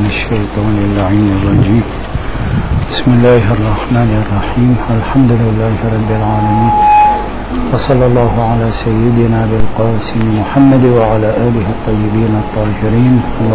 الشيطان اللعين الرجيم. بسم الله الرحمن الرحيم. الحمد لله رب العالمين، وصلى الله على سيدنا بالقاسم محمد وعلى آله الطيبين الطاهرين.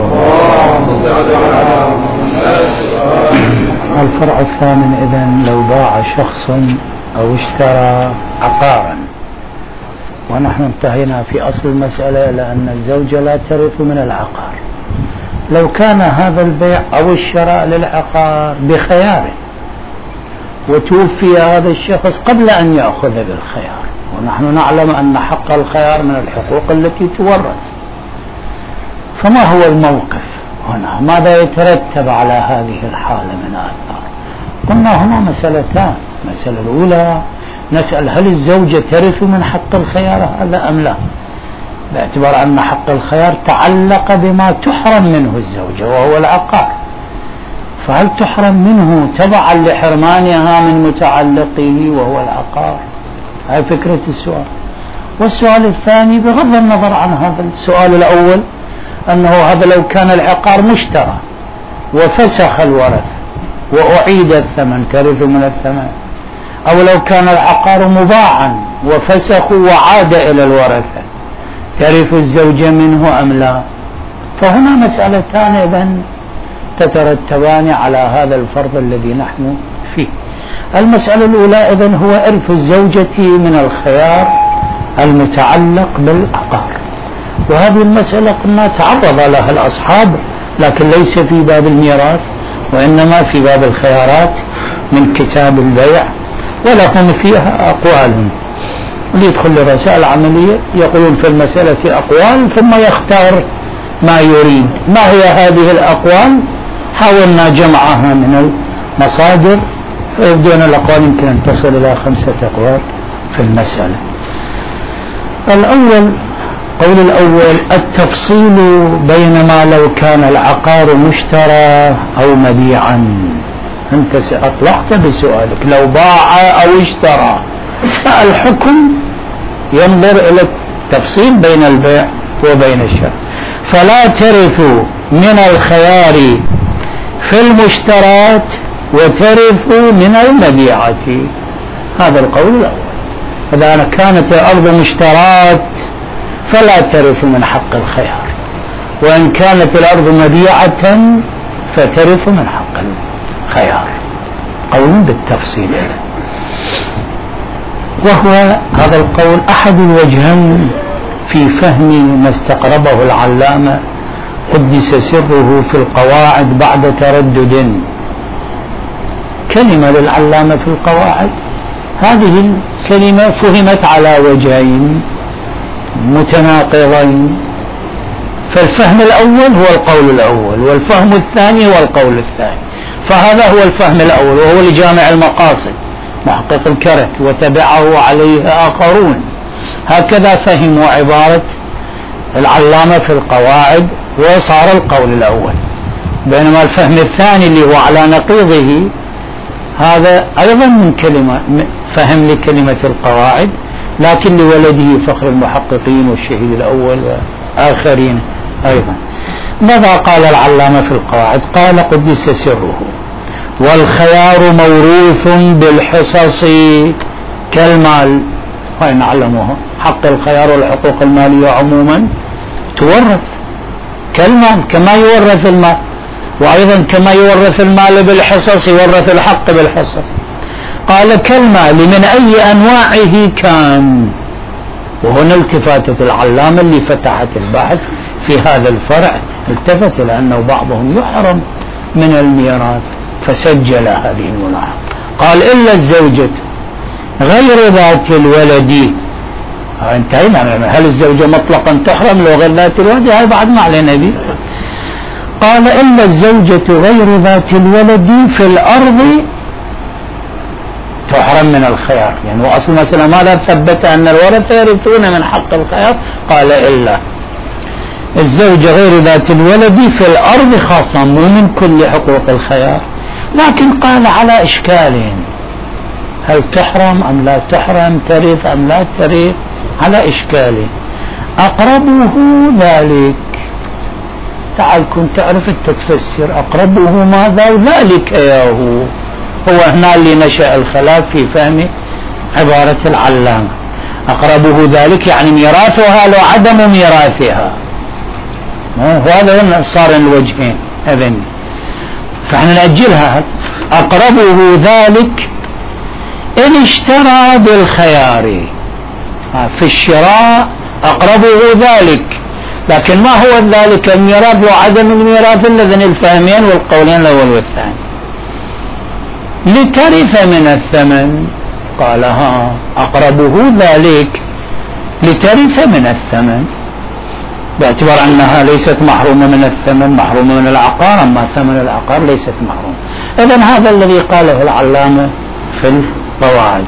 الفرع الثامن: إذن لو باع شخص أو اشترى عقارا، ونحن انتهينا في أصل المسألة إلى أن الزوجة لا ترث من العقار. لو كان هذا البيع أو الشراء للعقار بخياره، وتوفي هذا الشخص قبل أن يأخذ بالخيار، ونحن نعلم أن حق الخيار من الحقوق التي تورث، فما هو الموقف هنا؟ ماذا يترتب على هذه الحالة من آثار؟ قلنا هنا مسألتان. المسألة الأولى نسأل: هل الزوجة ترث من حق الخيار هذا أم لا؟ باعتبار أن حق الخيار تعلق بما تحرم منه الزوجة وهو العقار، فهل تحرم منه تبعا لحرمانها من متعلقه وهو العقار؟ هاي فكرة السؤال. والسؤال الثاني بغض النظر عن هذا السؤال الأول، أنه هذا لو كان العقار مشترى وفسخ الورث وأعيد الثمن، ترث من الثمن؟ أو لو كان العقار مباعا وفسخوا وعاد إلى الورثة، ترث الزوجة منه أم لا؟ فهنا مسألتان إذن تترتبان على هذا الفرض الذي نحن فيه. المسألة الأولى إذن هو إرث الزوجة من الخيار المتعلق بالعقار، وهذه المسألة قلنا تعرض لها الأصحاب، لكن ليس في باب الميراث، وإنما في باب الخيارات من كتاب البيع، ولهم فيها أقوال. اللي يدخل لرسائل عملية يقولون في المسألة أقوال ثم يختار ما يريد. ما هي هذه الأقوال؟ حاولنا جمعها من المصادر، فيبدون الأقوال يمكن أن تصل إلى 5 أقوال في المسألة. قول الأول: التفصيل بين ما لو كان العقار مشترى أو مبيعا. أنت أطلقت بسؤالك لو باع أو اشترى، فالحكم ينظر إلى التفصيل بين البيع وبين الشراء. فلا ترث من الخيار في المشترات وترث من المبيعات. هذا القول الأول. إذا كانت الأرض مشترات فلا ترث من حق الخيار، وإن كانت الأرض مبيعة فترث من حق الخيار. قول بالتفصيل، وهو هذا القول أحد الوجهين في فهم ما استقربه العلامة قدس سره في القواعد بعد تردد. كلمة للعلامة في القواعد، هذه الكلمة فهمت على وجهين متناقضين، فالفهم الأول هو القول الأول، والفهم الثاني هو القول الثاني. فهذا هو الفهم الأول، وهو لجامع المقاصد محقق الكرك وتبعه عليه آخرون. هكذا فهموا عبارة العلامة في القواعد، وصار القول الأول. بينما الفهم الثاني اللي هو على نقيضه، هذا أيضا من فهم لكلمة القواعد، لكن لولده فخر المحققين والشهيد الأول وآخرين أيضا. ماذا قال العلامة في القواعد؟ قال قدس سره: والخيار موروث بالحصص كالمال. هاي نعلموها، حق الخيار والحقوق المالية عموما تورث كالمال، كما يورث المال، وأيضا كما يورث المال بالحصص يورث الحق بالحصص. قال كالمال من أي أنواعه كان. وهنا التفاتت العلامة اللي فتحت البحث في هذا الفرع، التفت لأنه بعضهم يحرم من الميراث فسجل هذه الملاحظة. قال: إلا الزوجة غير ذات الولد. انتهينا. هل الزوجة مطلقا تحرم لو غير ذات الولد؟ هاي بعد ما علينا به. قال: إلا الزوجة غير ذات الولد في الأرض تحرم من الخيار. يعني وأصل مثلا ماذا ثبت؟ أن الورثة يرثون من حق الخيار. قال: إلا الزوجة غير ذات الولد في الأرض خاصة، مو من كل حقوق الخيار. لكن قال على إشكالين: هل تحرم أم لا تحرم، ترث أم لا ترث، على إشكالين. أقربه ذلك تعال كنت تعرف أنت تفسر أقربه ماذا وذلك ياهو. هو هنا اللي نشأ الخلاف في فهم عبارة العلامة. أقربه ذلك يعني ميراثها لو عدم ميراثها، وهذا صار الوجهين أذن، فاحنا نأجلها. أقربه ذلك إن اشترى بالخيار، في الشراء أقربه ذلك، لكن ما هو ذلك الميراث وعدم الميراث اللذين الفهمين والقولين الأول والثاني. لترث من الثمن، قال أقربه ذلك لترث من الثمن، باعتبار أنها ليست محرومة من الثمن، محرومة من العقار، أما ثمن العقار ليست محرومة. إذن هذا الذي قاله العلامة في القواعد.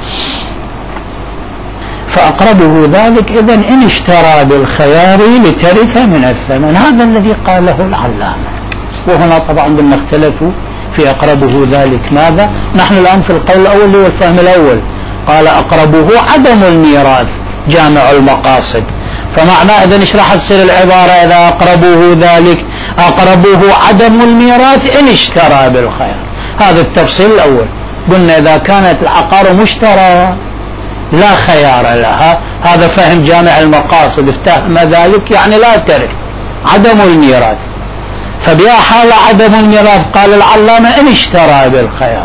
فأقربه ذلك إذن إن اشترى بالخيار لترث من الثمن، هذا الذي قاله العلامة. وهنا طبعا لما اختلفوا في أقربه ذلك ماذا، نحن الآن في القول الأول هو الفهم الأول، قال أقربه عدم الميراث جامع المقاصد، فمعنى إذن ايش راح تصير العبارة إذا أقربه ذلك؟ أقربه عدم الميراث إن اشترى بالخيار. هذا التفصيل الأول. قلنا إذا كانت العقار مشترى لا خيار لها، هذا فهم جامع المقاصد، افتهم ذلك يعني لا ترث، عدم الميراث. فبيا حال عدم الميراث قال العلامة إن اشترى بالخيار.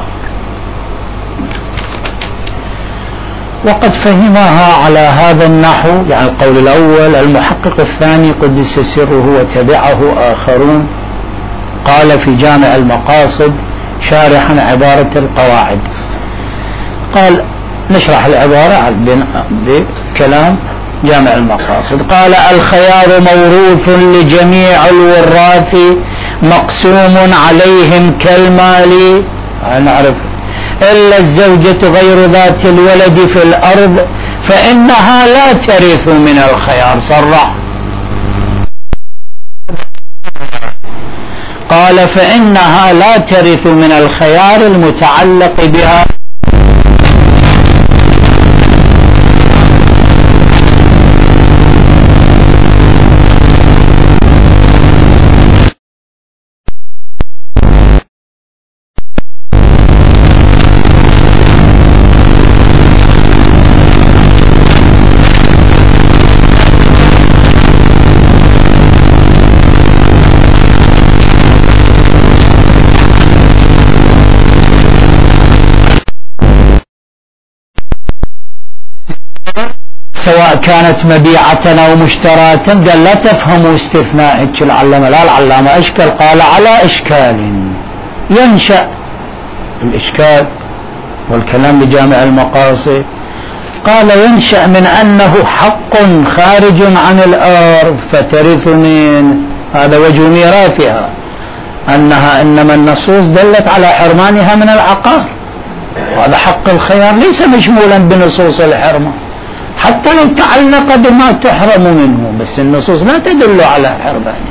وقد فهمها على هذا النحو، يعني القول الأول. المحقق الثاني قدس سره وتبعه آخرون قال في جامع المقاصد شارحا عبارة القواعد، قال نشرح العبارة بكلام جامع المقاصد. قال الخيار موروث لجميع الوراث مقسوم عليهم كالمال، نعرف، إلا الزوجة غير ذات الولد في الأرض فإنها لا ترث من الخيار. صرح قال فإنها لا ترث من الخيار المتعلق بها سواء كانت مبيعة أو مشتراة. قال لا تفهموا استثناء العلامة، لا العلامة أشكال، قال على إشكال ينشأ الإشكال والكلام بجامع المقاصد. قال ينشأ من أنه حق خارج عن الأرض فترث من، هذا وجه ميراثها، أنها إنما النصوص دلت على حرمانها من العقار، وهذا حق الخيار ليس مشمولا بنصوص الحرمان حتى لو تعلق بما تحرم منه، بس النصوص لا تدل على حرمانه.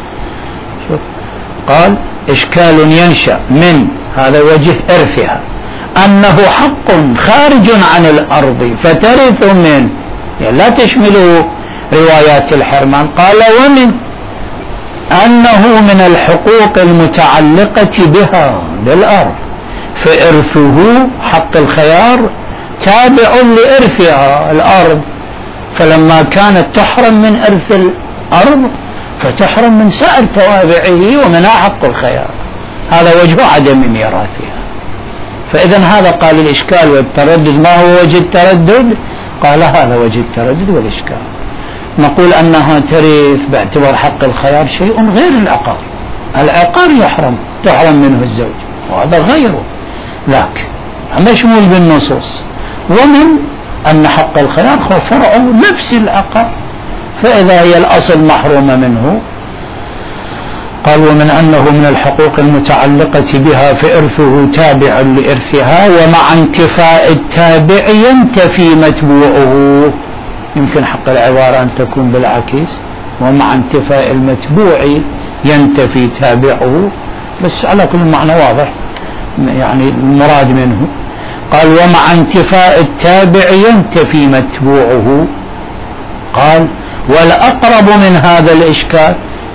قال إشكال ينشأ من، هذا وجه إرثها، أنه حق خارج عن الأرض فترث من، يعني لا تشمله روايات الحرمان. قال ومن أنه من الحقوق المتعلقة بها بالأرض، فإرثه حق الخيار تابع لإرثها الأرض، فلما كانت تحرم من إرث الأرض فتحرم من سائر توابعه ومنها حق الخيار. هذا وجه عدم ميراثها. فإذا هذا قال الإشكال والتردد. ما هو وجه التردد؟ قال هذا وجه التردد والإشكال. نقول أنها ترث باعتبار حق الخيار شيء غير العقار. العقار تحرم منه الزوج، وهذا غيره، لكن مشمول بالنصوص. ومن أن حق الخيار هو فرع نفس العقار، فإذا هي الأصل محرومة منه. قال ومن أنه من الحقوق المتعلقة بها فإرثه تابع لإرثها، ومع انتفاء التابع ينتفي متبوعه. يمكن حق العبارة أن تكون بالعكس، ومع انتفاء المتبوع ينتفي تابعه، بس على كل معنى واضح يعني المراد منه. قال ومع انتفاء التابع ينتفي متبوعه. قال والأقرب من هذا الإشكال،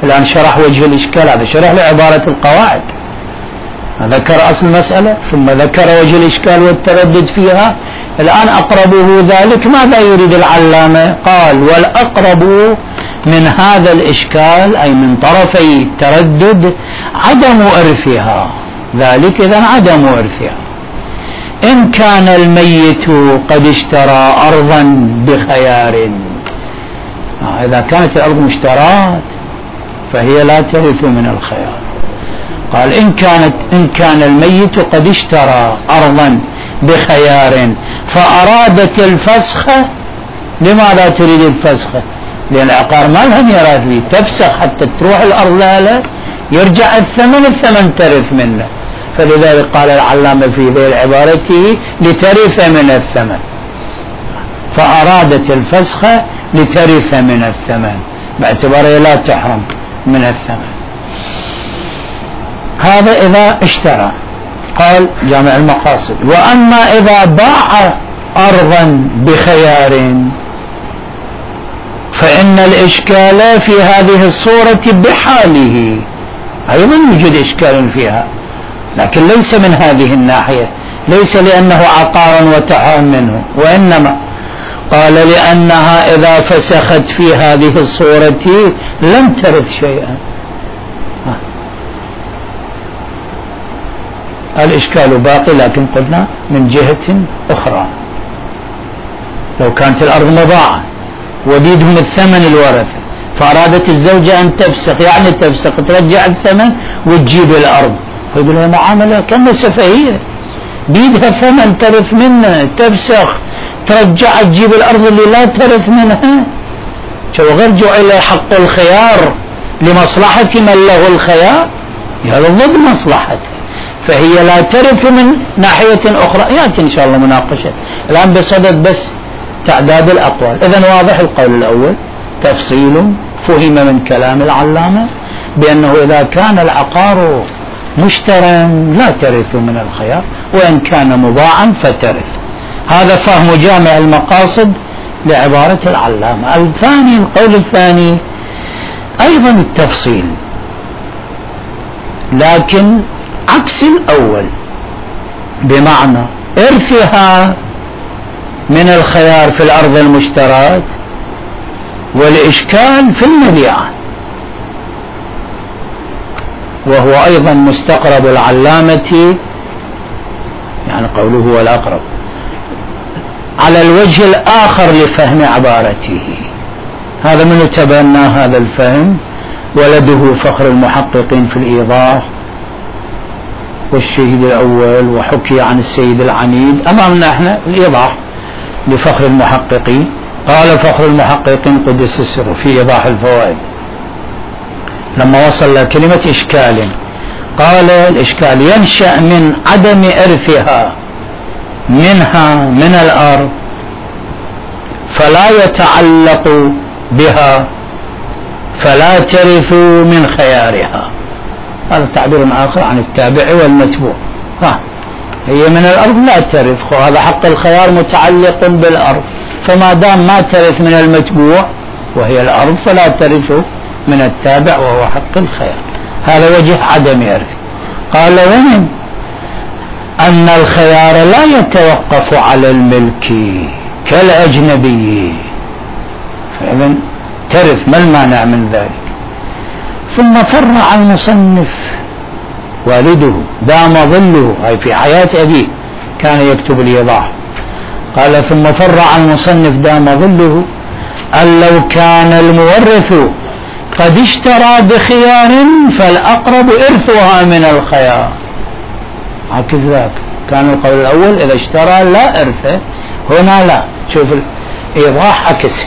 الآن شرح وجه الإشكال، هذا شرح لعبارة القواعد، ذكر أصل المسألة ثم ذكر وجه الإشكال والتردد فيها. الآن أقربه ذلك ماذا يريد العلامة؟ قال والأقرب من هذا الإشكال أي من طرفي التردد عدم إرثها، ذلك إذن عدم إرثها. إن كان الميت قد اشترى أرضا بخيار، إذا كانت الأرض مشترات فهي لا ترث من الخيار. قال إن كان الميت قد اشترى أرضا بخيار فأرادت الفسخ، لماذا تريد الفسخ؟ لأن العقار ما لها ميراث لي، تفسخ حتى تروح الأرض لها يرجع الثمن ترث منه. فلذلك قال العلامة في ذي عبارته لترث من الثمن، فأرادت الفسخ لترث من الثمن باعتبارها لا تحرم من الثمن. هذا إذا اشترى. قال جامع المقاصد وأما إذا باع أرضا بخيار فإن الإشكال في هذه الصورة بحاله، أيضا يوجد إشكال فيها لكن ليس من هذه الناحية، ليس لأنه عقار وتحرم منه، وإنما قال لأنها إذا فسخت في هذه الصورة لم ترث شيئا. الإشكال باقي لكن قلنا من جهة أخرى. لو كانت الأرض مضاعة وديدهم الثمن الورثة فأرادت الزوجة أن تفسخ، يعني تفسخ ترجع الثمن وتجيب الأرض، يقول لها معاملة كأنها سفهية، بيدها ثمن ترث منه، تفسخ ترجع تجيب الأرض اللي لا ترث منها. شو غير جعل حق الخيار لمصلحة من له الخيار، هذا ضد مصلحته، فهي لا ترث من ناحية أخرى. يأتي إن شاء الله مناقشة، الآن بصدد بس تعداد الأقوال. إذن واضح القول الأول تفصيل فهم من كلام العلامة بأنه إذا كان العقار مشترى لا ترث من الخيار، وإن كان مباعا فترث. هذا فهم جامع المقاصد لعبارة العلامة. الثاني القول الثاني أيضا التفصيل لكن عكس الأول، بمعنى إرثها من الخيار في الأرض المشترات والإشكال في المبيعات، وهو أيضا مستقرب العلامة، يعني قوله هو الأقرب على الوجه الآخر لفهم عبارته. هذا من تبنى هذا الفهم ولده فخر المحققين في الإيضاح والشهيد الأول، وحكي عن السيد العنيد. أمامنا احنا الإيضاح لفخر المحققين. قال فخر المحققين قدس السر في إيضاح الفوائد لما وصل لكلمة إشكال، قال الإشكال ينشأ من عدم إرثها منها من الأرض فلا يتعلق بها فلا ترث من خيارها. هذا تعبير آخر عن التابع والمتبوع. هي من الأرض لا ترث، هذا حق الخيار متعلق بالأرض، فما دام ما ترث من المتبوع وهي الأرض فلا ترث من التابع وهو حق الخيار. هذا وجه عدم إرث. قال ومن أن الخيار لا يتوقف على الملك كالأجنبي، فإذن ترث، ما المانع من ذلك؟ ثم فرع المصنف والده دام ظله، أي في حياة أبيه كان يكتب الإيضاح، قال ثم فرع المصنف دام ظله أن لو كان المورث قد اشترى بخيار فالأقرب إرثها من الخيار. عكس ذاك، كان القول الأول إذا اشترى لا إرثه، هنا لا. شوف الإيضاح عكسه،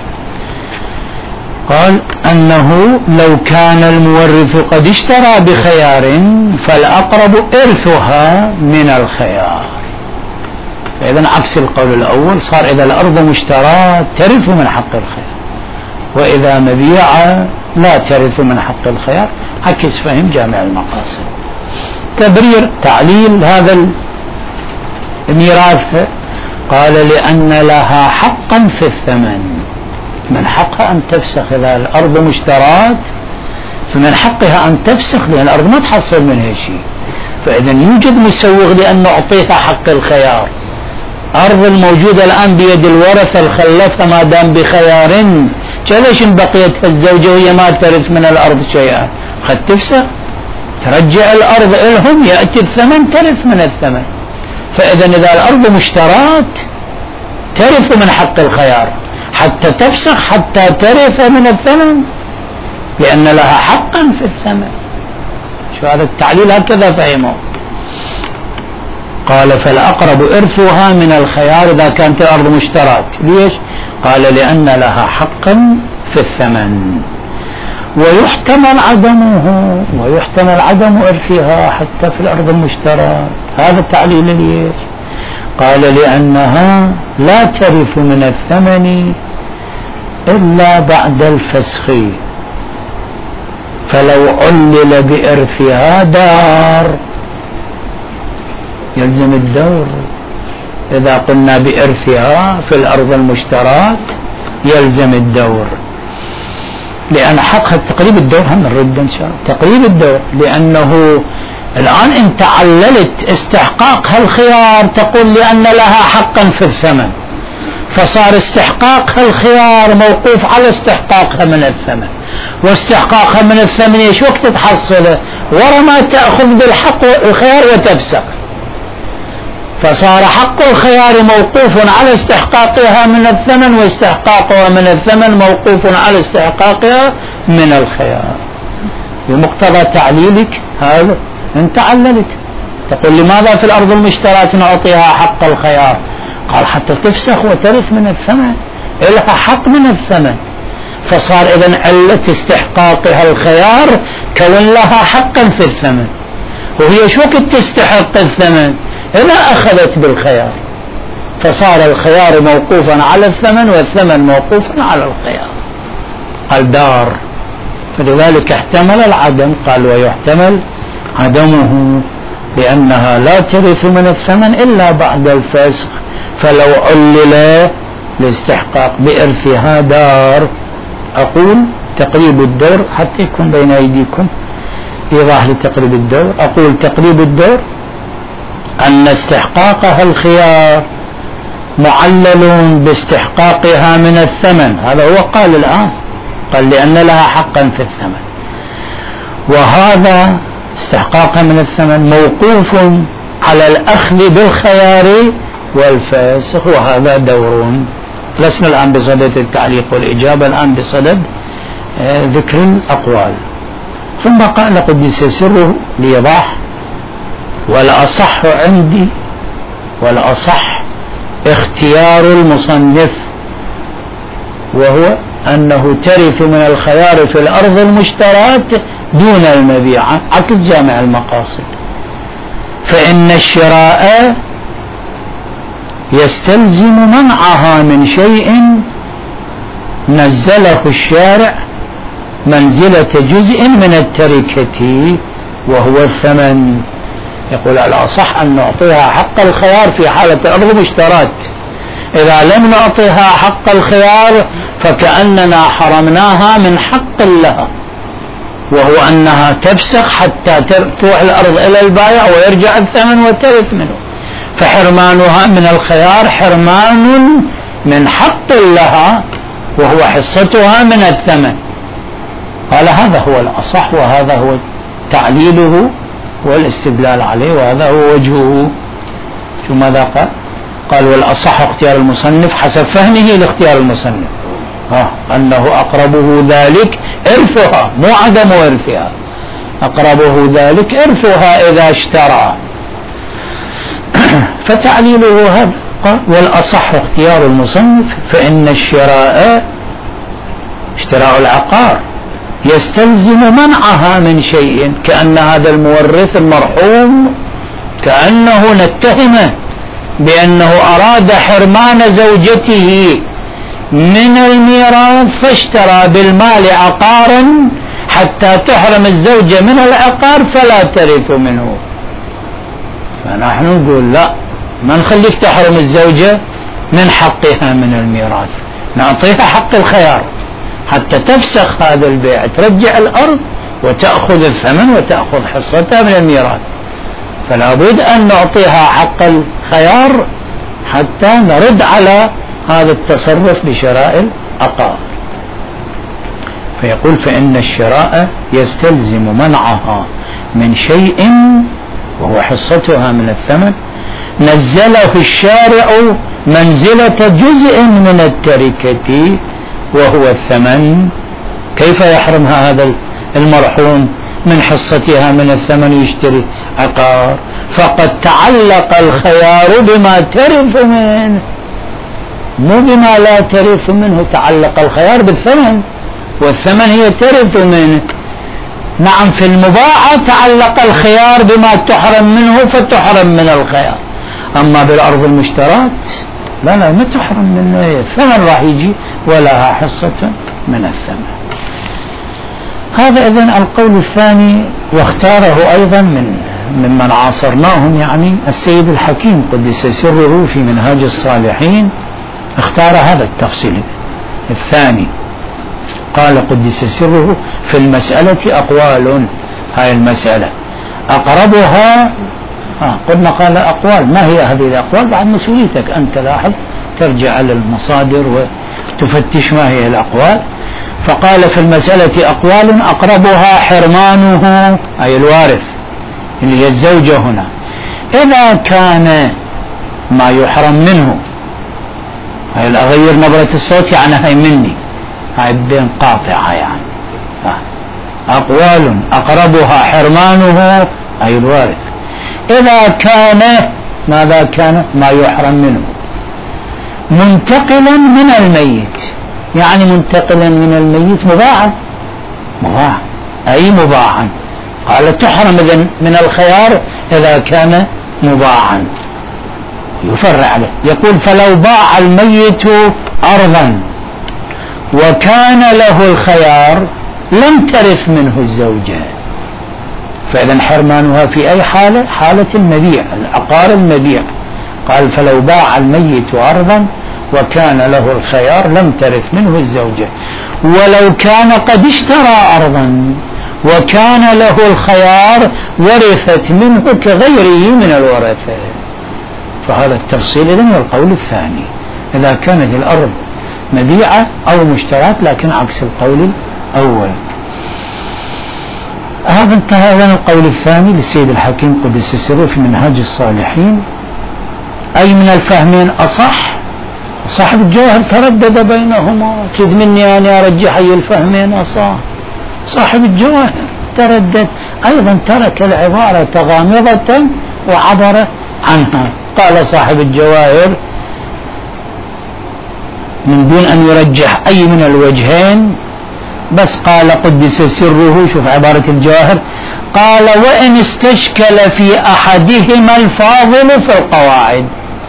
قال أنه لو كان المورث قد اشترى بخيار فالأقرب إرثها من الخيار. فإذا عكس القول الأول، صار إذا الأرض مشترى ترث من حق الخيار، وإذا مبيعة لا ترث من حق الخيار. عكس فهم جامع المقاصد. تبرير تعليل هذا الميراث، قال لأن لها حقا في الثمن، من حقها أن تفسخ إذا الأرض مشترات فمن حقها أن تفسخ، لأن الأرض ما تحصل منها شيء. فإذا يوجد مسوغ لأن نعطيها حق الخيار. أرض الموجودة الآن بيد الورثة الخلفة ما دام بخيار، ليش بقيتها الزوجة وهي ما ترث من الأرض شيئا؟ قد تفسخ ترجع الأرض إلهم، يأتي الثمن ترث من الثمن. فإذا إذا الأرض مشترات ترث من حق الخيار حتى تفسخ حتى ترث من الثمن، لأن لها حقا في الثمن. شو هذا التعليل هكذا فهمه. قال فالأقرب إرثها من الخيار إذا كانت الأرض مشترات. ليش؟ قال لأن لها حقا في الثمن، ويحتمل عدم إرثها حتى في الأرض المشترات. هذا التعليل ليش؟ قال لأنها لا ترث من الثمن إلا بعد الفسخ، فلو علل بإرثها دار يلزم الدور. إذا قلنا بإرثها في الأرض المشترات يلزم الدور، لأن حقها تقريب الدور. هم نرد إن شاء الله تقريب الدور، لأنه الآن أنت عللت استحقاقها الخيار تقول لأن لها حقا في الثمن، فصار استحقاقها الخيار موقوف على استحقاقها من الثمن، واستحقاقها من الثمن ايش وقت تحصله؟ ورا ما تأخذ بالحق الخيار وتفسق، فصار حق الخيار موقوف على استحقاقها من الثمن، واستحقاقها من الثمن موقوف على استحقاقها من الخيار. بمقتضى تعليلك هذا انت عللت، تقول لماذا في الأرض المشترات نعطيها حق الخيار؟ قال حتى تفسخ وترث من الثمن، لها حق من الثمن، فصار إذن علة استحقاقها الخيار كون لها حقا في الثمن، وهي شو وقت تستحق الثمن؟ إذا أخذت بالخيار، فصار الخيار موقوفا على الثمن والثمن موقوفا على الخيار. قال دار، فلذلك احتمل العدم. قال ويحتمل عدمه لأنها لا ترث من الثمن إلا بعد الفسخ، فلو علل الاستحقاق بإرثها دار. أقول تقريب الدور حتى يكون بين أيديكم إيضاح لتقريب الدور. أقول تقريب الدور أن استحقاقها الخيار معلل باستحقاقها من الثمن، هذا هو قال الآن، قال لأن لها حقا في الثمن، وهذا استحقاقها من الثمن موقوف على الأخذ بالخيار والفسخ، وهذا دور. لسنا الآن بصدد التعليق والإجابة، الآن بصدد ذكر الأقوال. ثم قال قدس سره ليضاح والأصح عندي، والأصح اختيار المصنف، وهو أنه ترث من الخيار في الأرض المشترات دون المبيعة، عكس جامع المقاصد. فإن الشراء يستلزم منعها من شيء نزله الشارع منزلة جزء من التركة وهو الثمن. يقول الأصح أن نعطيها حق الخيار في حالة الأرض مشترات، إذا لم نعطيها حق الخيار فكأننا حرمناها من حق لها، وهو أنها تفسخ حتى تروح الأرض إلى البائع ويرجع الثمن وترث منه، فحرمانها من الخيار حرمان من حق لها وهو حصتها من الثمن. قال هذا هو الأصح، وهذا هو تعليله والاستدلال عليه، وهذا هو وجهه. شو ماذا قال؟ قال والأصح اختيار المصنف حسب فهمه لاختيار المصنف، أنه أقربه ذلك إرثها، مو عدم إرثها، أقربه ذلك إرثها إذا اشترى. فتعليله هذا. والأصح اختيار المصنف فإن الشراء اشتراء العقار يستلزم منعها من شيء، كأن هذا المورث المرحوم كأنه نتهمه بأنه أراد حرمان زوجته من الميراث فاشترى بالمال عقارا حتى تحرم الزوجة من العقار فلا ترث منه. فنحن نقول لا، ما نخليك تحرم الزوجة من حقها من الميراث، نعطيها حق الخيار حتى تفسخ هذا البيع، ترجع الأرض وتأخذ الثمن وتأخذ حصتها من الميراث، فلا بد أن نعطيها حق الخيار حتى نرد على هذا التصرف بشراء العقار. فيقول فإن الشراء يستلزم منعها من شيء وهو حصتها من الثمن نزله الشارع منزلة جزء من التركة وهو الثمن. كيف يحرمها هذا المرحوم من حصتها من الثمن يشتري عقار؟ فقد تعلق الخيار بما ترث منه، مو بما لا ترث منه. تعلق الخيار بالثمن، والثمن هي ترث منه. نعم، في المباعة تعلق الخيار بما تحرم منه فتحرم من الخيار، أما بالأرض المشترات لا ما تحرم منه، الثمن راح يجي ولها حصة من الثمن. هذا إذن القول الثاني، واختاره أيضا ممن عاصرناهم يعني السيد الحكيم قدس سره في منهاج الصالحين، اختار هذا التفصيل الثاني. قال قدس سره في المسألة أقوال، هاي المسألة أقربها قلنا قال أقوال، ما هي هذه الأقوال؟ بعد مسؤوليتك أنت لاحظ ترجع على المصادر وتفتش ما هي الأقوال. فقال في المسألة أقوال أقربها حرمانه أي الوارث اللي هي الزوجة هنا، إذا كان ما يحرم منه، هاي أغير نبرة الصوت يعني هاي مني، هاي بين قاطعة يعني. أقوال أقربها حرمانه أي الوارث إذا كان ماذا كان ما يحرم منه منتقلا من الميت، يعني منتقلا من الميت مباعا أي مباعا. قال تحرم إذن من الخيار إذا كان مباعا. يفرع عليه يقول فلو باع الميت أرضا وكان له الخيار لم ترث منه الزوجة، فإذا حرمانها في أي حالة؟ حالة المبيع، العقار المبيع. قال فلو باع الميت أرضا وكان له الخيار لم ترث منه الزوجة، ولو كان قد اشترى أرضا وكان له الخيار ورثت منه كغيره من الورثة. فهذا التفصيل إذن والقول الثاني إذا كانت الأرض مبيعة أو مشترات، لكن عكس القول الأول. هذا انتهى إذن القول الثاني للسيد الحكيم قدس سره في منهاج الصالحين. أي من الفهمين أصح؟ صاحب الجواهر تردد بينهما، كد مني أن أرجح أي الفهمين أصح. صاحب الجواهر تردد أيضا، ترك العبارة غامضة وعبر عنها. قال صاحب الجواهر من دون أن يرجح أي من الوجهين، بس قال قدس سره، شوف عبارة الجواهر، قال وإن استشكل في أحدهما الفاضل في القواعد.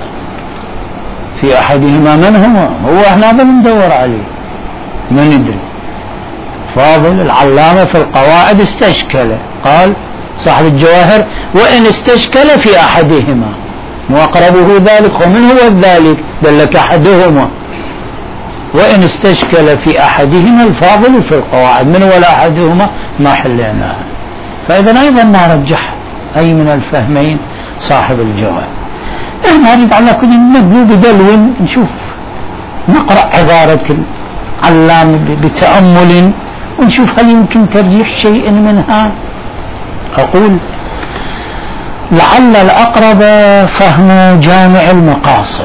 في أحدهما من هو احنا هذا بندور عليه ما ندري. فاضل العلامة في القواعد استشكل، قال صاحب الجواهر وإن استشكل في أحدهما، وأقربه ذلك ومن هو ذلك؟ دلك أحدهما. وإن استشكل في أحدهما الفاضل في القواعد، من هو أحدهما؟ ما حليناها. فإذا أيضا نرجح أي من الفهمين صاحب الجواهر. احنا نريد على كل نبدو بدلو نشوف، نقرأ عبارة العلام بتأمل ونشوف هل يمكن ترجيح شيء منها. أقول لعل الأقرب فهم جامع المقاصد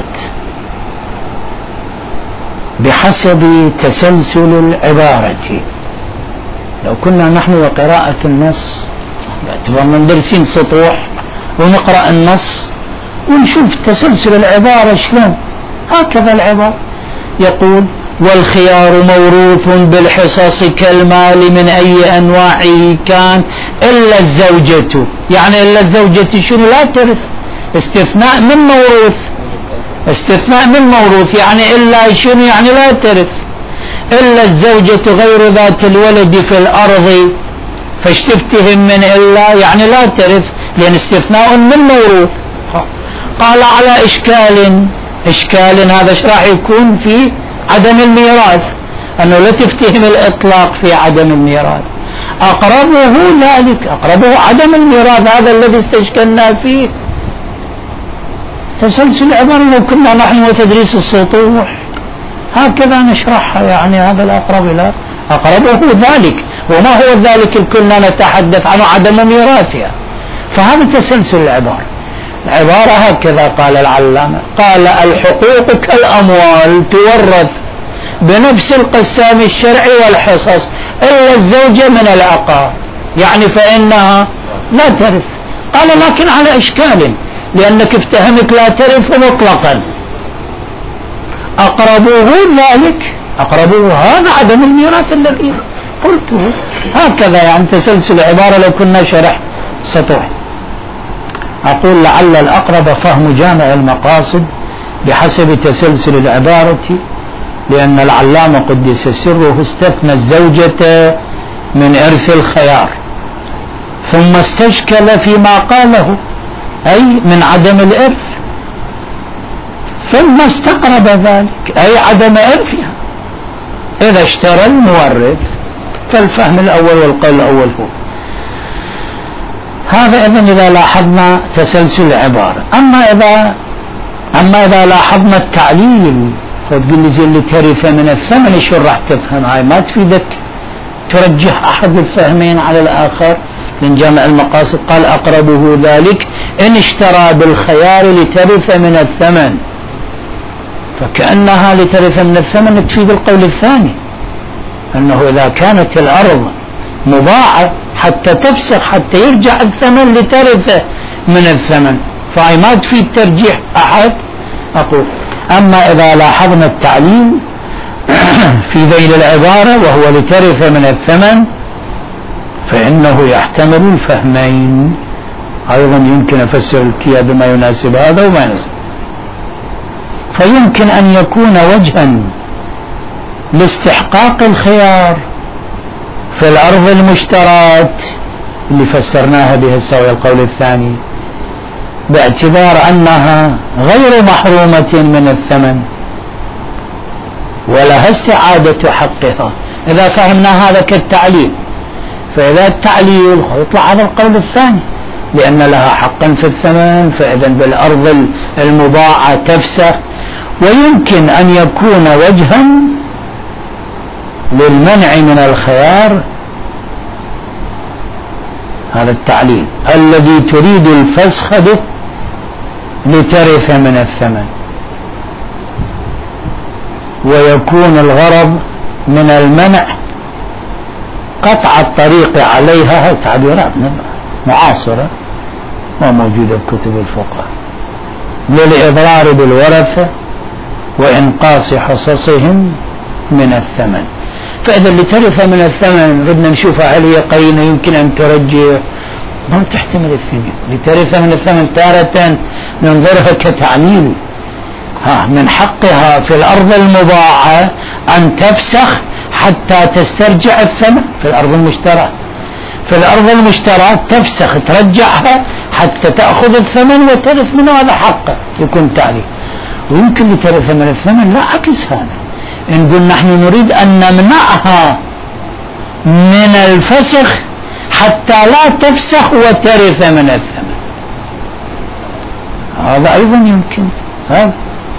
بحسب تسلسل العبارة. لو كنا نحن وقراءة النص باعتبارنا ندرسين سطوح ونقرأ النص ونشوف تسلسل العبارة شلون، هكذا العبارة يقول والخيار موروث بالحصص كالمال من أي أنواعه كان إلا الزوجة، يعني إلا الزوجة شنو؟ لا ترث، استثناء من موروث، استثناء من موروث يعني إلا شنو؟ يعني لا ترث. إلا الزوجة غير ذات الولد في الأرض، فاش تفتهم من إلا؟ يعني لا ترث، لأن استثناء من موروث. قال على إشكال هذا ايش راح يكون في عدم الميراث، أنه لا تفتهم الإطلاق في عدم الميراث. أقربه ذلك، أقربه عدم الميراث، هذا الذي استشكلنا فيه. تسلسل العبارة لو كنا نحن وتدريس السطوح هكذا نشرحها، يعني هذا الأقرب إلى أقربه ذلك، وما هو ذلك كنا نتحدث عنه عدم ميراثها. فهذا تسلسل العبارة. العبارة هكذا قال العلامة، قال الحقوق كالأموال تورث بنفس القسام الشرعي والحصص إلا الزوجة من العقار، يعني فإنها لا ترث. قال لكن على إشكال، لأنك افتهمك لا ترث مطلقا. أقربوه ذلك، أقربوه هذا عدم الميراث الذي قلته. هكذا يعني تسلسل العبارة لو كنا شرح سطوح. أقول لعل الأقرب فهم جامع المقاصد بحسب تسلسل العبارة، لأن العلامة قدس سره استثنى الزوجة من إرث الخيار، ثم استشكل فيما قاله أي من عدم الإرث، ثم استقرب ذلك أي عدم إرثها إذا اشترى المورث. فالفهم الأول والقول الأول هو هذا. إذن إذا لاحظنا تسلسل العبارة. أما إذا لاحظنا التعليل، فتقول لي زي اللي ترث من الثمن، شو راح تفهم؟ هاي ما تفيدك ترجح أحد الفهمين على الآخر. من جامع المقاصد قال أقربه ذلك إن اشترى بالخيار لترث من الثمن، فكأنها لترث من الثمن تفيد القول الثاني، أنه إذا كانت الأرض مباعة حتى تفسخ حتى يرجع الثمن لترث من الثمن، فهي ما تفيد ترجيح أحد. أقول أما إذا لاحظنا التعليل في ذيل العبارة وهو لترث من الثمن، فإنه يحتمل الفهمين. أيضا يمكن أفسر الكيا بما يناسب هذا وما يناسب. فيمكن أن يكون وجها لاستحقاق الخيار في الأرض المشترات اللي فسرناها بها السوي القول الثاني، باعتبار أنها غير محرومة من الثمن ولها استعادة حقها. إذا فهمنا هذا كالتعليل، فإذا التعليل يطلع على القول الثاني، لأن لها حقا في الثمن، فإذا بالأرض المباعة تفسخ. ويمكن أن يكون وجها للمنع من الخيار هذا التعليل الذي تريد الفسخ به لترث من الثمن، ويكون الغرض من المنع قطع الطريق عليها. تعبيرات معاصرة وموجودة في كتب الفقه، للإضرار بالورثة وإنقاص حصصهم من الثمن. فإذا لترث من الثمن بدنا نشوفها هل هي قرينة يمكن أن ترجع، ما تحتمل الثمن. لترث من الثمن تارة ننظرها كتعليل، من حقها في الأرض المباعة أن تفسخ حتى تسترجع الثمن في الأرض المشترى. في الأرض المشترى تفسخ ترجعها حتى تأخذ الثمن وترث منه، هذا حقه يكون تعليل. ويمكن لترث من الثمن لا عكس هذا، نقول نحن نريد أن نمنعها من الفسخ حتى لا تفسخ وترث من الثمن، هذا أيضا يمكن. هذا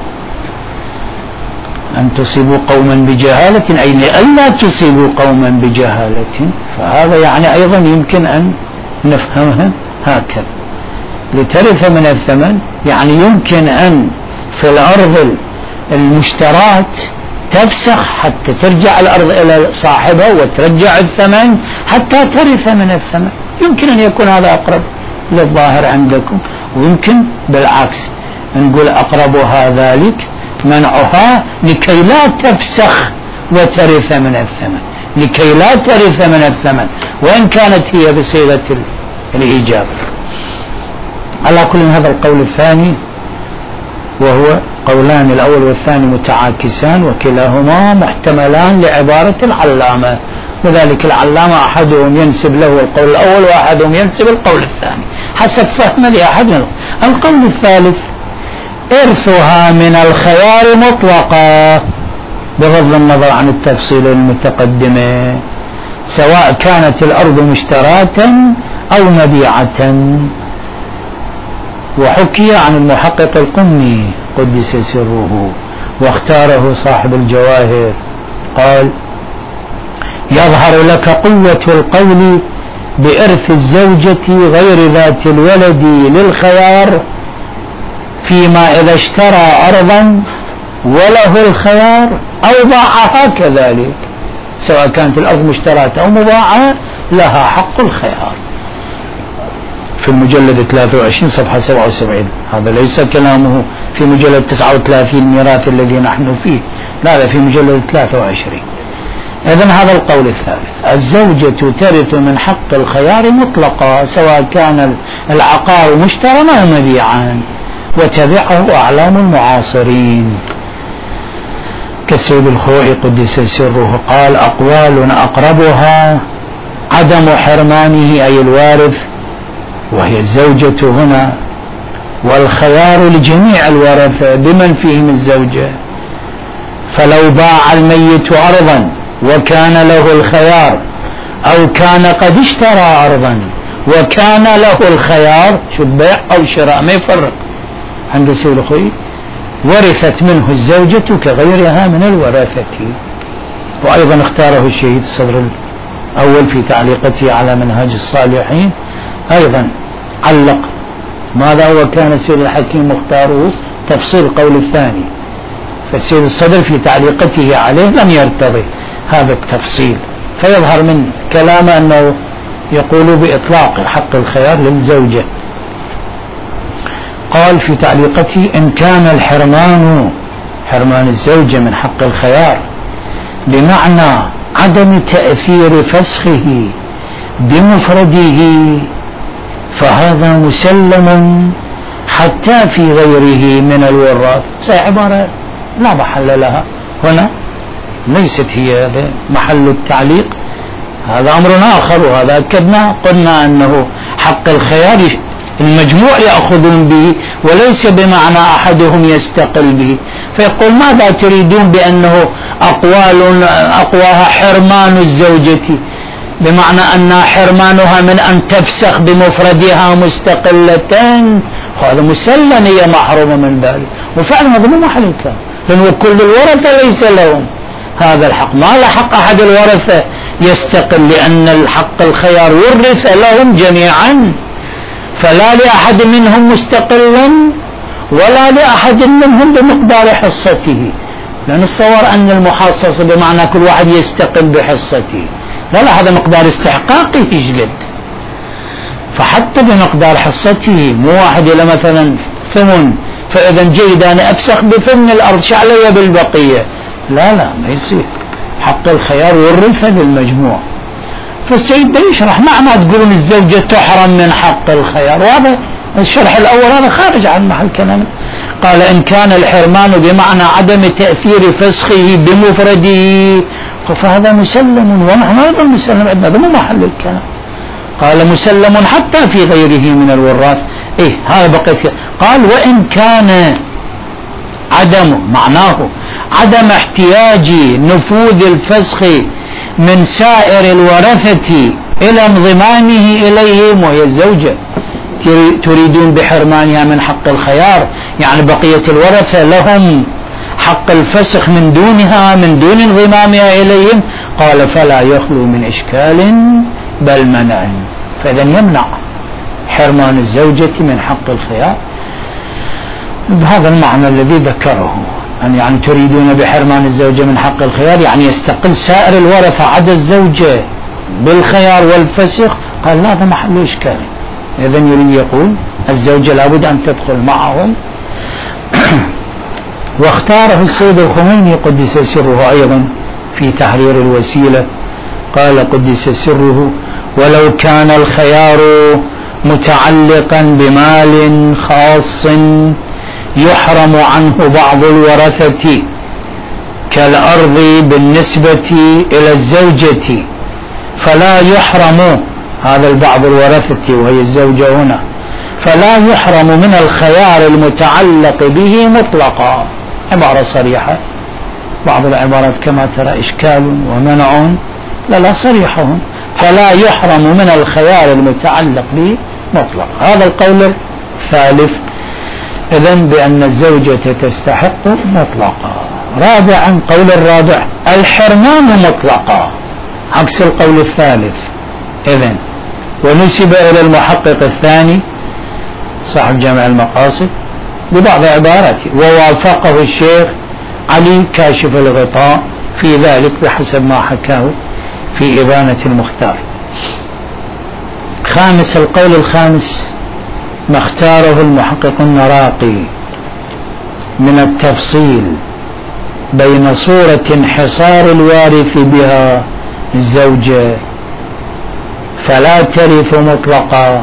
أن تصيبوا قوما بجهالة أي ألا تصيبوا قوما بجهالة، فهذا يعني أيضا يمكن أن نفهمها هكذا. لترث من الثمن يعني يمكن أن في الأرض المشترات تفسخ حتى ترجع الأرض إلى صاحبها وترجع الثمن حتى ترث من الثمن. يمكن أن يكون هذا أقرب للظاهر عندكم، ويمكن بالعكس نقول أقربها ذلك منعها لكي لا تفسخ وترث من الثمن، لكي لا ترث من الثمن وإن كانت هي بصيغة الإيجاب. على كل هذا القول الثاني، وهو قولان الأول والثاني متعاكسان وكلاهما محتملان لعبارة العلامة، وذلك العلامة أحدهم ينسب له القول الأول وأحدهم ينسب القول الثاني حسب فهم لأحد. القول الثالث إرثها من الخيار مطلقا بغض النظر عن التفصيل المتقدمة، سواء كانت الأرض مشتراة أو مبيعة. وحكي عن المحقق القمي قدس سره واختاره صاحب الجواهر قال: يظهر لك قوة القول بإرث الزوجة غير ذات الولد للخيار فيما إذا اشترى أرضا وله الخيار أو باعها كذلك، سواء كانت الأرض مشتراة أو مباعة لها حق الخيار. في المجلد 23 صفحة 77. هذا ليس كلامه في مجلد 39 الميراث الذي نحن فيه، لا في مجلد 23. إذن هذا القول الثالث: الزوجة ترث من حق الخيار مطلقا سواء كان العقار مشترا أو مبيعا، وتبعه أعلام المعاصرين كالسيد الخوئي قدس سره قال: أقوال أقربها عدم حرمانه أي الوارث وهي الزوجة هنا، والخيار لجميع الورثة بمن فيهم الزوجة. فلو باع الميت أرضا وكان له الخيار، أو كان قد اشترى أرضا وكان له الخيار، شو بيع أو شراء ما يفرق عند السيد الخوئي، ورثت منه الزوجة كغيرها من الورثة. وأيضا اختاره الشهيد الصدر الأول في تعليقته على منهاج الصالحين، أيضا علق ماذا وكان السيد الحكيم مختاره تفصيل القول الثاني، فالسيد الصدر في تعليقته عليه لم يرتضي هذا التفصيل، فيظهر من كلامه أنه يقول بإطلاق حق الخيار للزوجة. قال في تعليقته: إن كان الحرمان حرمان الزوجة من حق الخيار بمعنى عدم تأثير فسخه بمفرده فهذا مسلم حتى في غيره من الوراث. عبارة لا محل لها هنا، ليست هي محل التعليق، هذا أمر آخر وهذا أكدنا، قلنا أنه حق الخيار المجموع يأخذون به وليس بمعنى أحدهم يستقل به. فيقول: ماذا تريدون بأنه أقواها حرمان الزوجة، بمعنى أن حرمانها من أن تفسخ بمفردها مستقلة، هذا مسلم هي محرومة من ذلك. وفعلا هذا مو محل الكلام، لأنه كل الورثة ليس لهم هذا الحق، ما لحق أحد الورثة يستقل، لأن الحق الخيار ورث لهم جميعا، فلا لأحد منهم مستقلا ولا لأحد منهم بمقدار حصته، لأن الصور أن المحاصصة بمعنى كل واحد يستقل بحصته، لا هذا مقدار استحقاقه يجلد، فحتى بمقدار حصته مو واحد إلى مثلا ثمن فإذا جيد أنا أفسخ بثمن الأرض شعلية بالبقية، لا ما يصير، حق الخيار ورث للمجموع. فالسيد يشرح معنى تقولون الزوجة تحرم من حق الخيار، وهذا الشرح الأول هذا خارج عن محل كلام. قال: إن كان الحرمان بمعنى عدم تأثير فسخه بمفرده فهذا مسلم، ونحن أيضا مسلم عندنا، هذا مو محل الكلام. قال: مسلم حتى في غيره من الوراث. هذا بقيت. قال: وإن كان عدم معناه عدم احتياج نفوذ الفسخ من سائر الورثة إلى انضمامه إليهم، وهي الزوجة تريدون بحرمانها من حق الخيار، يعني بقية الورثة لهم حق الفسخ من دونها من دون انضمامها إليهم. قال: فلا يخلو من إشكال بل منع. فإذا يمنع حرمان الزوجة من حق الخيار بهذا المعنى الذي ذكره، يعني تريدون بحرمان الزوجة من حق الخيار يعني يستقل سائر الورثة عدا الزوجة بالخيار والفسخ. قال: لا، هذا محل إشكال. إذن يريد يقول الزوجة لابد أن تدخل معهم. واختاره السيد الخميني قدس سره أيضا في تحرير الوسيلة، قال قدس سره: ولو كان الخيار متعلقا بمال خاص يحرم عنه بعض الورثة كالأرض بالنسبة إلى الزوجة، فلا يحرم هذا البعض الورثة وهي الزوجة هنا، فلا يحرم من الخيار المتعلق به مطلقا. عبارة صريحة، بعض العبارات كما ترى إشكال ومنع لا صريحهم، فلا يحرم من الخيار المتعلق به مطلق. هذا القول الثالث، إذن بأن الزوجة تستحق مطلقا. رابعا، قول الرابع الحرمان مطلقا عكس القول الثالث. إذن ونسب إلى المحقق الثاني صاحب جامع المقاصد ببعض عباراته، ووافقه الشيخ علي كاشف الغطاء في ذلك بحسب ما حكاه في إبانة المختار. خامس، القول الخامس ما اختاره المحقق النراقي من التفصيل بين صورة انحصار الوارث بها الزوجة فلا ترث مطلقا،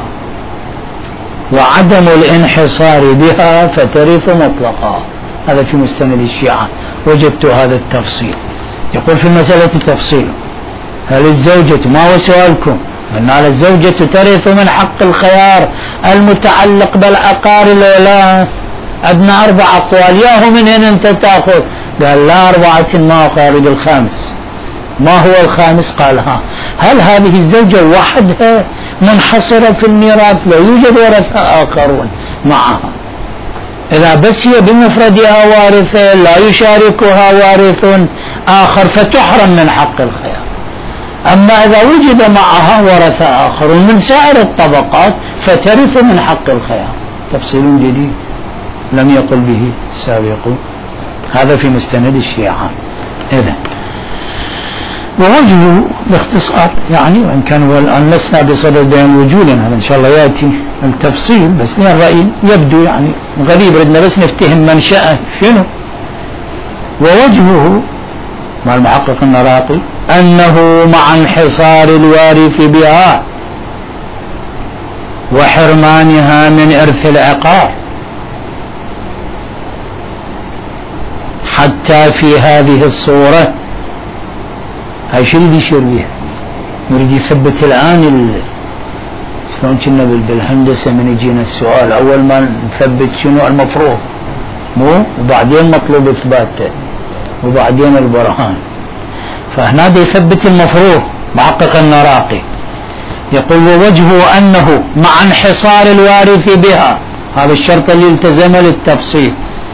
وعدم الانحصار بها فترث مطلقا. هذا في مستند الشيعة، وجدت هذا التفصيل. يقول في المسألة تفصيل، هل الزوجة، ما هو سؤالكم، أن على الزوجة ترث من حق الخيار المتعلق بالعقار الأولى؟ أدنى 4 أقوال، ياهو من هنا أنت تأخذ؟ قال لا 4 ما أريد الخامس. ما هو الخامس؟ قال هل هذه الزوجة وحدها منحصرة في الميراث، لا يوجد ورثة آخرون معها؟ إذا بس هي بمفردها وارثة لا يشاركها وارث آخر فتحرم من حق الخيار. أما إذا وجد معها ورثة آخرون من سائر الطبقات فترث من حق الخيار. تفصيل جديد لم يقل به السابقون. هذا في مستند الشيعة. إذن ووجه باختصار يعني، وإن كان الآن لسنا بصدد بيان وجوه، هذا إن شاء الله يأتي التفصيل، بس لأن الرأي يبدو يعني غريب، ردنا بس نفتهم منشأه شنو. ووجهه مع المحقق النراقي أنه مع انحصار الوارث بها وحرمانها من إرث العقار حتى في هذه الصورة. هاي شو اللي يشير بها؟ يريد يثبت الآن شلون كنا بالهندسة من يجينا السؤال أول ما نثبت شنو المفروض مو، وبعدين مطلوب إثباته وبعدين البرهان. فهنا يثبت المفروض. محقق النراقي يقول ووجهه أنه مع انحصار الوارث بها، هذا الشرط اللي التزم للتفصيل،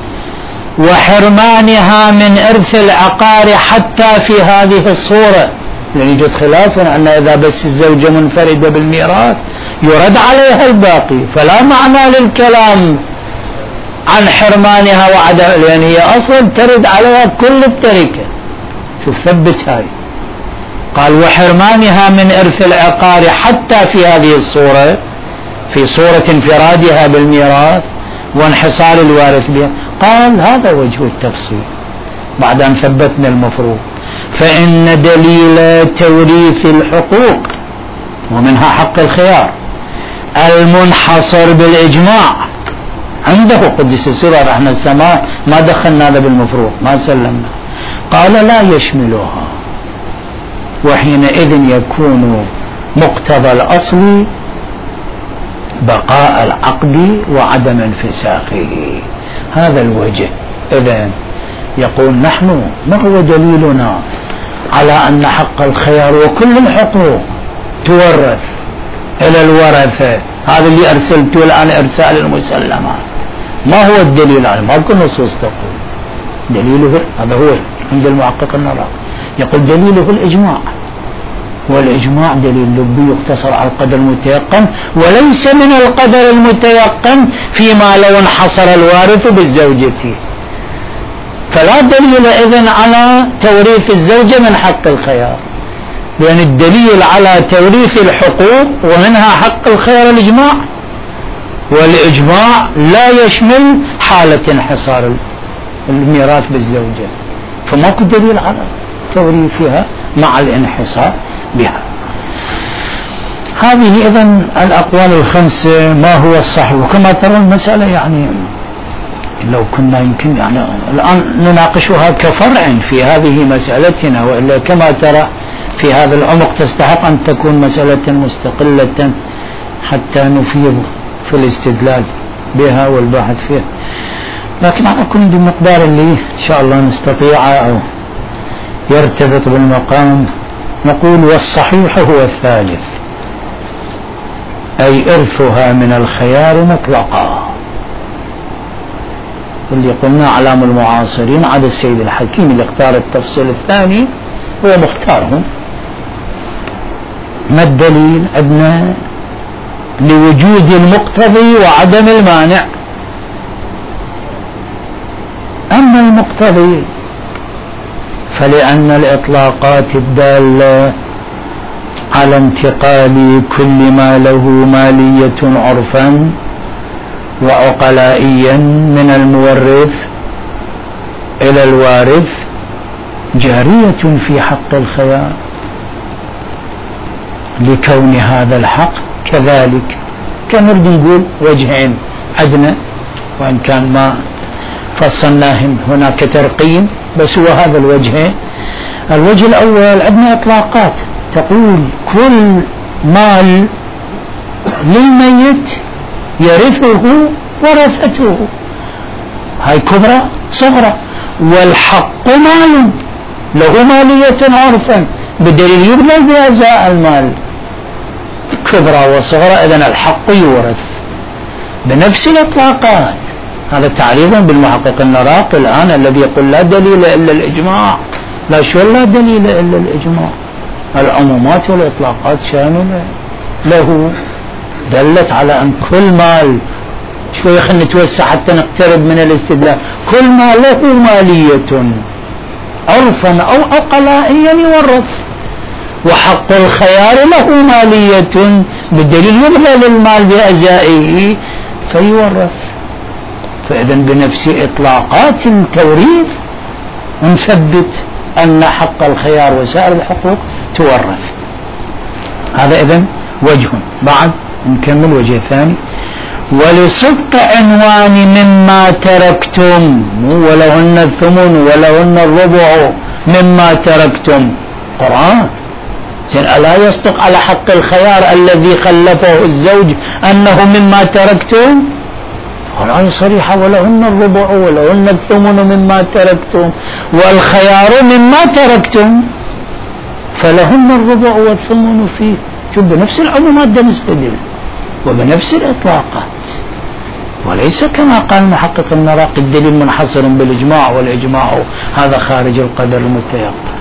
وحرمانها من إرث العقار حتى في هذه الصورة، يعني يوجد خلاف أن إذا بس الزوجة منفردة بالميراث يرد عليها الباقي، فلا معنى للكلام عن حرمانها وعدم، لأن هي أصلا ترد عليها كل التركة. شوف ثبت هاي، قال وحرمانها من إرث العقار حتى في هذه الصورة، في صورة انفرادها بالميراث وانحصار الوارث بها. قال هذا وجه التفصيل بعد أن ثبتنا المفروض. فإن دليل توريث الحقوق ومنها حق الخيار المنحصر بالإجماع عنده قدس السر رحمة السماء، ما دخلنا هذا بالمفروض، ما سلمنا، قال لا يشملها، وحينئذ يكون مقتضى الأصل بقاء العقد وعدم انفساخه. هذا الوجه. إذن يقول نحن ما هو دليلنا على أن حق الخيار وكل الحقوق تورث إلى الورثة؟ هذا اللي أرسلته الآن إرسال المسلمات. ما هو الدليل على ما كل نصوص تقول دليله؟ هذا هو عند المحقق النراقي يقول دليله الإجماع، والإجماع دليل لبي يقتصر على القدر المتيقن، وليس من القدر المتيقن فيما لو انحصر الوارث بالزوجة. فلا دليل إذن على توريث الزوجة من حق الخيار، لأن الدليل على توريث الحقوق ومنها حق الخيار الإجماع، والإجماع لا يشمل حالة انحصار الميراث بالزوجة، فماكو دليل على توريثها مع الانحصار بها. هذه إذن الأقوال الخمسة ما هو الصحيح. وكما ترى المسألة يعني لو كنا يمكن يعني الآن نناقشها كفرع في هذه مسألتنا، وإلا كما ترى في هذا العمق تستحق أن تكون مسألة مستقلة حتى نفيض في الاستدلال بها والبحث فيها، لكن على كل بمقدار اللي إن شاء الله نستطيع أو يرتبط بالمقام نقول والصحيح هو الثالث، أي إرثها من الخيار مطلقا، اللي قلنا أعلام المعاصرين عدا السيد الحكيم اللي اختار التفصيل الثاني هو مختارهم. ما الدليل؟ عندنا لوجود المقتضي وعدم المانع. أما المقتضي فلأن الإطلاقات الدالة على انتقال كل ما له مالية عرفا وعقلائيا من المورث إلى الوارث جارية في حق الخيار، لكون هذا الحق كذلك. كان نريد نقول وجهين عندنا، وإن كان ما فصلناهم هناك ترقيم، بس هو هذا الوجهين. الوجه الأول عندنا إطلاقات تقول كل مال للميت يرثه ورثته، هاي كبرى صغرى. والحق مال له مالية عرفا بدليل يبذل بأجزاء المال كبرى وصغرى، إذن الحق يورث بنفس الإطلاقات. هذا تعريضا بالمحقق النراقي الآن الذي يقول لا دليل إلا الإجماع. لا، شو لا دليل إلا الإجماع؟ العمومات والإطلاقات شاملة له، دلت على أن كل مال، شوي خلينا نتوسع حتى نقترب من الاستدلال، كل ما له مالية عرفا أو عقلائيا يورث، وحق الخيار له مالية بالدليل يبذل المال بأجزائه فيورث. فإذا بنفس إطلاقات التوريث نثبت أن حق الخيار وسائر الحقوق تورث. هذا إذن وجه. بعد نكمل وجه ثاني، ولصدق عنوان مما تركتم، ولهن الثمن ولهن الربع مما تركتم، قرآن ألا يصدق على حق الخيار الذي خلفه الزوج أنه مما تركتم؟ الآية صريحة، ولهن الربع ولهن الثمن مما تركتم، والخيار مما تركتم، فلهن الربع والثمن فيه. شوف بنفس العمومات نستدل وبنفس الإطلاقات، وليس كما قال محقق النراقي الدليل منحصر بالإجماع، والإجماع هذا خارج القدر المتيقن.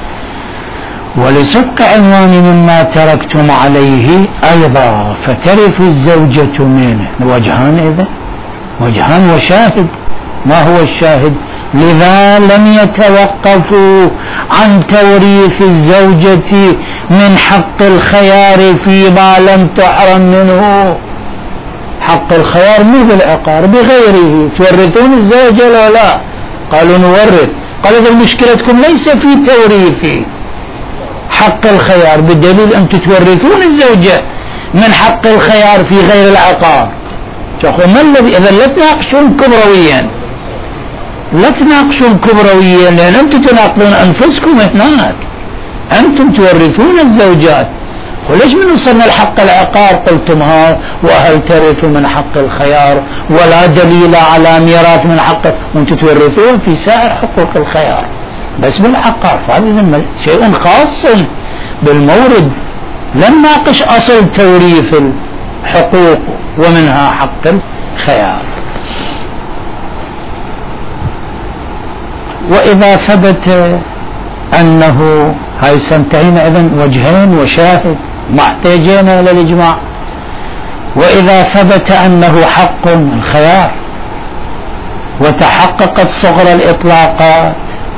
ولصدق عنوان مما تركتم عليه أيضا فترث الزوجة منه. وجهان إذا، وجهان وشاهد. ما هو الشاهد؟ لذا لم يتوقفوا عن توريث الزوجة من حق الخيار فيما لم تحرم منه. حق الخيار مو بالعقار، بغيره. تورثون الزوجة ولا لا؟ قالوا نورث. قال إذا مشكلتكم ليس في توريث حق الخيار بالدليل أن تورثون الزوجة من حق الخيار في غير العقار. ما الذي إذا لا تناقشون كبرويا، لا تناقشون كبرويا، لأن أنتم تناقضون أنفسكم هناك. أنتم تورثون الزوجات، وليش من وصلنا لحق العقار قلتم ها وهل ترث من حق الخيار ولا دليل على ميراث من حق، وأنتم تورثون في سائر حقوق الخيار بس بالعقار. فهذا شيء خاص بالمورد. لن ناقش أصل توريث الحقوق ومنها حق الخيار. وإذا ثبت أنه، هاي سنتهينا إذن وجهين وشاهد، ما احتاجينا إلى الإجماع. وإذا ثبت أنه حق الخيار وتحققت صغر الإطلاقات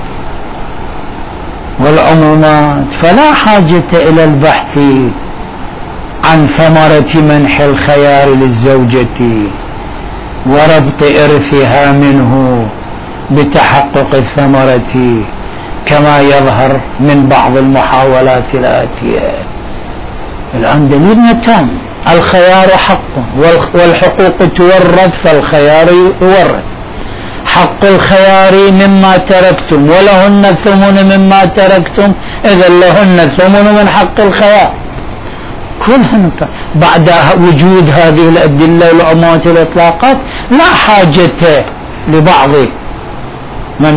والعمومات فلا حاجة إلى البحث عن ثمرة منح الخيار للزوجة وربط إرثها منه بتحقق الثمرة كما يظهر من بعض المحاولات الآتية. الآن دليلنا تام، الخيار حق والحقوق تورث، فالخيار يورث. حق الخيار مما تركتم ولهن الثمن مما تركتم، إذا لهن الثمن من حق الخيار. كلها بعد وجود هذه الأدلة والعمومات والإطلاقات لا حاجة لبعض من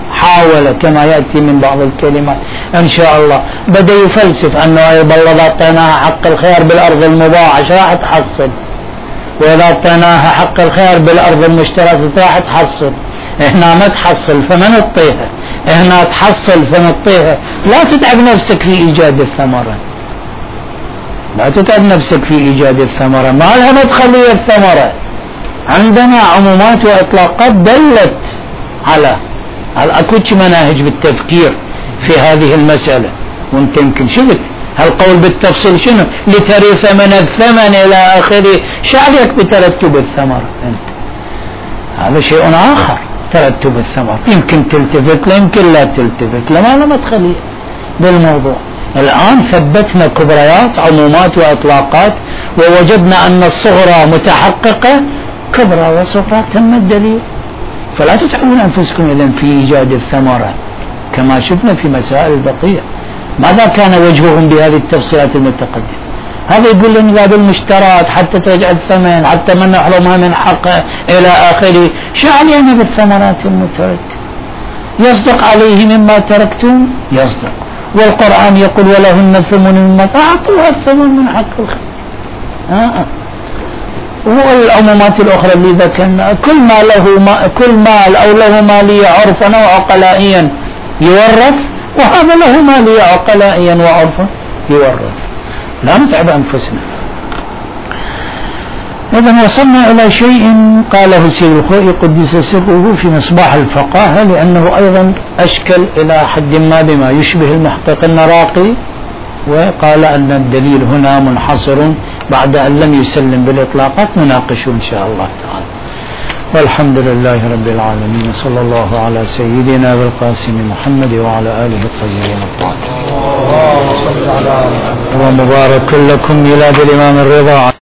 حاول كما يأتي من بعض الكلمات إن شاء الله بدأ يفلسف أنه أيضا إذا أعطيناها حق الخيار بالأرض المباعة راح تحصل، وإذا أعطيناها حق الخيار بالأرض المشتركة راح تحصل. هنا ما تحصل فما نعطيها، هنا تحصل فنعطيها. لا تتعب نفسك في إيجاد الثمرة، لا تتعب نفسك في إيجاد الثمرة، ما لها مدخلية الثمرة. عندنا عمومات وإطلاقات دلت على أكوش مناهج بالتفكير في هذه المسألة. وانت يمكن شفت هالقول بالتفصيل شنو لترث من الثمن إلى آخره. شعليك بترتب الثمرة انت، هذا شيء آخر. ترتب الثمرة يمكن تلتفت له يمكن لا تلتفت له، ما له مدخلية بالموضوع. الآن ثبتنا كبريات عمومات وإطلاقات ووجدنا أن الصغرى متحققة، كبرى وصغرى تم الدليل. فلا تتعبون أنفسكم إذن في إيجاد الثمرة كما شفنا في مسائل البقية. ماذا كان وجههم بهذه التفصيلات المتقدمة؟ هذا يقول لنا إذا بالمشترات حتى ترجع الثمن حتى من نحرمها من حقه إلى آخره. شو علينا بالثمرات المترتبة؟ يصدق عليه مما تركتم يصدق، والقرآن يقول ولهن الثمن مما أعطوها الثمن من حق الخير. والعمومات الأخرى اللي ذكرنا كل مال أو له مالية عرفا أو عقلائيا يورث، وهذا له مالية عقلائيا وعرفا يورث. لا نتعب أنفسنا. إذن وصلنا إلى شيء قاله سيد الخوئي قدس سره في مصباح الفقاهة، لأنه أيضا أشكل إلى حد ما بما يشبه المحقق النراقي، وقال أن الدليل هنا منحصر بعد أن لم يسلم بالإطلاقات. نناقشه إن شاء الله تعالى. والحمد لله رب العالمين، صلى الله على سيدنا بالقاسم محمد وعلى آله الطيبين الطاهرين. ومبارك لكم ميلاد الإمام الرضا.